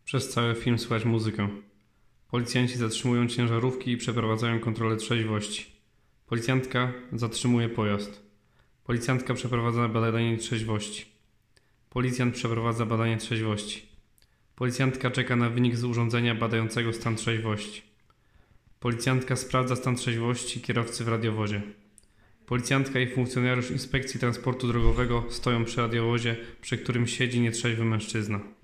Przez cały film słychać muzykę. Policjanci zatrzymują ciężarówki i przeprowadzają kontrolę trzeźwości. Policjantka zatrzymuje pojazd. Policjantka przeprowadza badanie trzeźwości. Policjant przeprowadza badanie trzeźwości. Policjantka czeka na wynik z urządzenia badającego stan trzeźwości. Policjantka sprawdza stan trzeźwości kierowcy w radiowozie. Policjantka i funkcjonariusz Inspekcji Transportu Drogowego stoją przy radiowozie, przy którym siedzi nietrzeźwy mężczyzna.